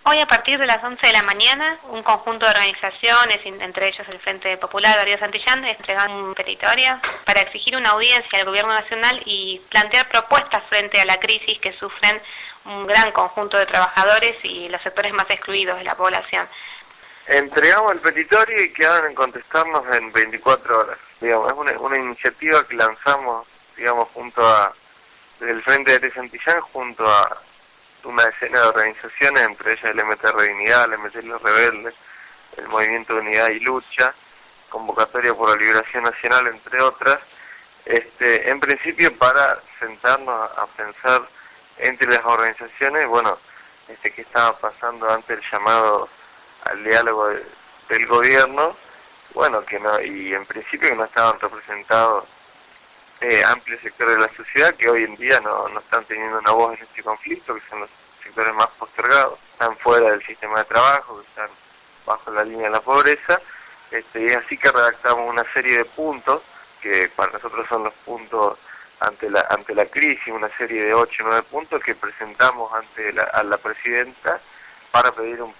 Hoy a partir de las 11 de la mañana, un conjunto de organizaciones, entre ellos el Frente Popular Darío Santillán, entregan un petitorio para exigir una audiencia al Gobierno Nacional y plantear propuestas frente a la crisis que sufren un gran conjunto de trabajadores y los sectores más excluidos de la población. Entregamos el petitorio y quedaron en contestarnos en 24 horas. Digamos, es una iniciativa que lanzamos, digamos, del Frente de Santillán, junto a una decena de organizaciones, entre ellas el MTR Dignidad, el MT Los Rebeldes, el Movimiento de Unidad y Lucha, Convocatoria por la Liberación Nacional, entre otras, en principio para sentarnos a pensar entre las organizaciones, bueno, qué estaba pasando ante el llamado al diálogo del gobierno, bueno, que no, y en principio que no estaban representados amplios sectores de la sociedad que hoy en día no están teniendo una voz en este conflicto, que son los sectores más postergados, están fuera del sistema de trabajo, que están bajo la línea de la pobreza, y es así que redactamos una serie de puntos, que para nosotros son los puntos ante la crisis, una serie de 8 o 9 puntos que presentamos a la presidenta para pedir una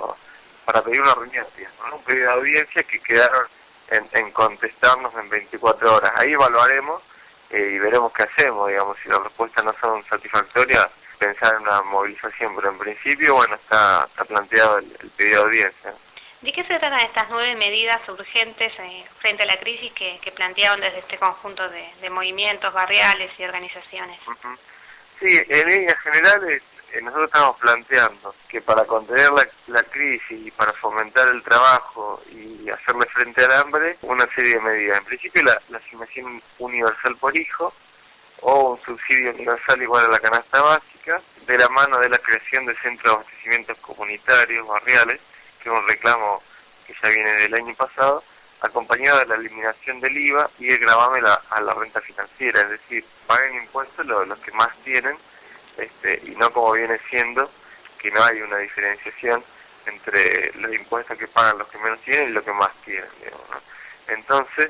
reunión, ¿no? Un pedido de audiencia que quedaron en contestarnos en 24 horas. Ahí evaluaremos y veremos qué hacemos, digamos, si las respuestas no son satisfactorias, pensar en una movilización, pero en principio, bueno, está planteado el pedido de audiencia. ¿De qué se tratan estas 9 medidas urgentes frente a la crisis que plantearon desde este conjunto de movimientos barriales y organizaciones? Sí, en líneas generales nosotros estamos planteando que para contener la crisis y para fomentar el trabajo y hacerle frente al hambre, una serie de medidas. En principio la asignación universal por hijo o un subsidio universal igual a la canasta básica, de la mano de la creación de centros de abastecimientos comunitarios, barriales, que es un reclamo que ya viene del año pasado, acompañado de la eliminación del IVA y el gravamen a la renta financiera, es decir, paguen impuestos los que más tienen, y no como viene siendo, que no hay una diferenciación entre los impuestos que pagan los que menos tienen y los que más tienen, digamos, ¿no? Entonces,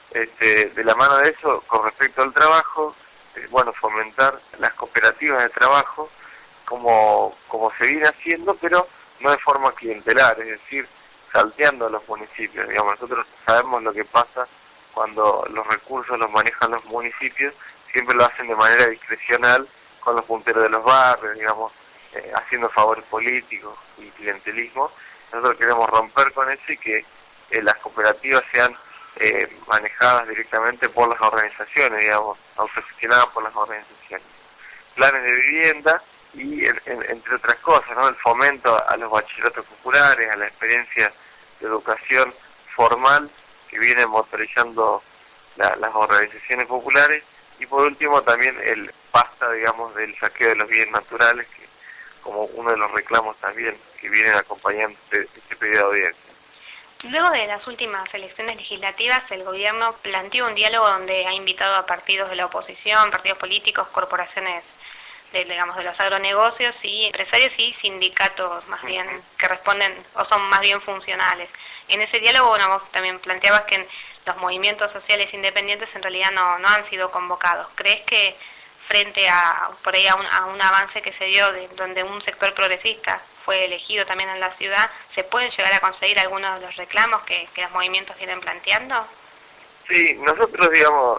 de la mano de eso, con respecto al trabajo, bueno, fomentar las cooperativas de trabajo como se viene haciendo, pero no de forma clientelar, es decir, salteando a los municipios. Digamos, nosotros sabemos lo que pasa cuando los recursos los manejan los municipios, siempre lo hacen de manera discrecional con los punteros de los barrios, digamos, haciendo favores políticos y clientelismo. Nosotros queremos romper con eso y que las cooperativas sean manejadas directamente por las organizaciones, digamos, autogestionadas por las organizaciones. Planes de vivienda y, entre otras cosas, ¿no? El fomento a los bachilleratos populares, a la experiencia de educación formal que vienen motorizando las organizaciones populares, y por último también el basta, digamos, del saqueo de los bienes naturales, que como uno de los reclamos también que vienen acompañando este pedido de audiencia. Luego de las últimas elecciones legislativas, el gobierno planteó un diálogo donde ha invitado a partidos de la oposición, partidos políticos, corporaciones de los agronegocios y empresarios y sindicatos más bien que responden o son más bien funcionales. En ese diálogo, bueno, vos también planteabas que los movimientos sociales independientes en realidad no han sido convocados. ¿Crees que frente a un avance que se dio donde un sector progresista fue elegido también en la ciudad, se pueden llegar a conseguir algunos de los reclamos que los movimientos vienen planteando? Sí, nosotros, digamos,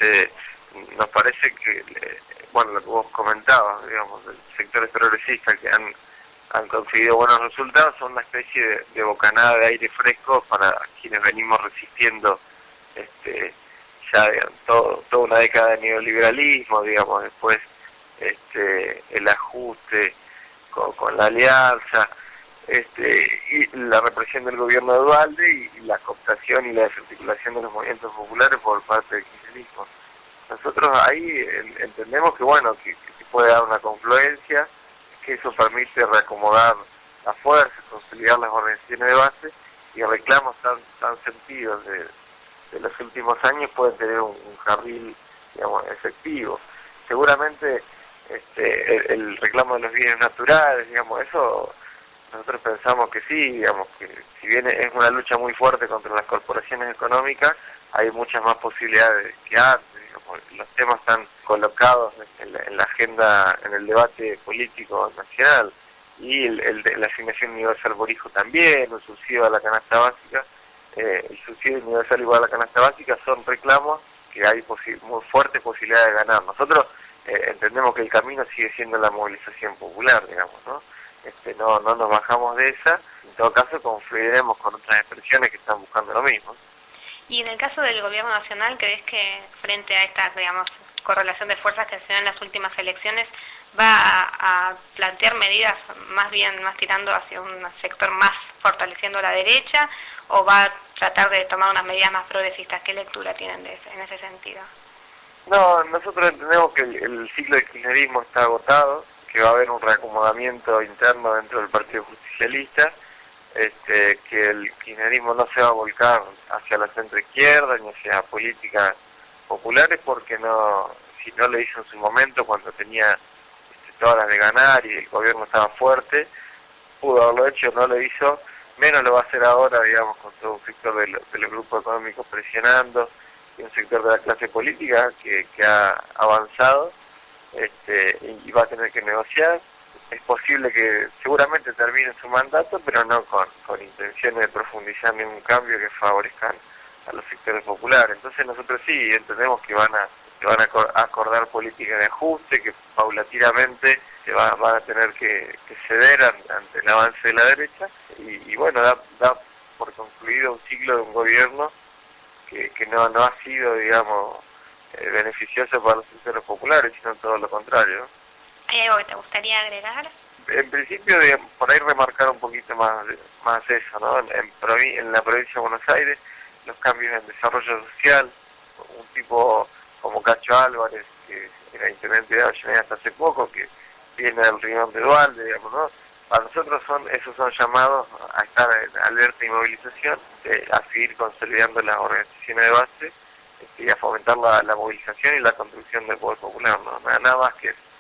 nos parece que, bueno, lo que vos comentabas, digamos, de sectores progresistas que han conseguido buenos resultados, son una especie de bocanada de aire fresco para quienes venimos resistiendo ya toda una década de neoliberalismo, digamos, después el ajuste con la alianza, y la represión del gobierno de Duhalde y la cooptación y la desarticulación de los movimientos populares por parte del kirchnerismo. Nosotros ahí entendemos que, bueno, que se puede dar una confluencia, que eso permite reacomodar las fuerzas, consolidar las organizaciones de base, y reclamos tan sentidos de los últimos años pueden tener un carril, digamos, efectivo. Seguramente el reclamo de los bienes naturales, digamos, eso nosotros pensamos que sí, digamos, que si bien es una lucha muy fuerte contra las corporaciones económicas, hay muchas más posibilidades que antes, digamos, los temas están colocados en la agenda, en el debate político nacional. y la asignación universal por hijo también, el subsidio a la canasta básica, el subsidio universal igual a la canasta básica son reclamos que hay muy fuertes posibilidades de ganar. Nosotros entendemos que el camino sigue siendo la movilización popular, digamos, ¿no? No nos bajamos de esa, en todo caso confluiremos con otras expresiones que están buscando lo mismo. Y en el caso del gobierno nacional, ¿crees que frente a esta, digamos, correlación de fuerzas que se dio en las últimas elecciones, va a plantear medidas más tirando hacia un sector más fortaleciendo a la derecha, o va a tratar de tomar unas medidas más progresistas? ¿Qué lectura tienen en ese sentido? No, nosotros entendemos que el ciclo del kirchnerismo está agotado, que va a haber un reacomodamiento interno dentro del Partido Justicialista, que el kirchnerismo no se va a volcar hacia la centroizquierda ni hacia políticas populares, porque si no lo hizo en su momento cuando tenía todas las de ganar y el gobierno estaba fuerte, pudo haberlo hecho, no lo hizo, menos lo va a hacer ahora, digamos, con todo un sector del grupo económico presionando y un sector de la clase política que ha avanzado y va a tener que negociar. Es posible que seguramente termine su mandato, pero no con intenciones de profundizar en un cambio que favorezcan a los sectores populares. Entonces nosotros sí entendemos que van a acordar políticas de ajuste, que paulatinamente se van a tener que ceder ante el avance de la derecha, y bueno, da por concluido un ciclo de un gobierno que no ha sido, digamos, beneficioso para los sectores populares, sino todo lo contrario, ¿no? ¿Hay algo que te gustaría agregar? En principio, por ahí remarcar un poquito más eso, ¿no? En la provincia de Buenos Aires, los cambios en desarrollo social, un tipo como Cacho Álvarez, que era intendente de Avellaneda hasta hace poco, que viene del Rincón de Duhalde, digamos, ¿no? Para nosotros esos son llamados a estar en alerta y movilización, a seguir consolidando las organizaciones de base y a fomentar la movilización y la construcción del poder popular, ¿no? Nada más que eso.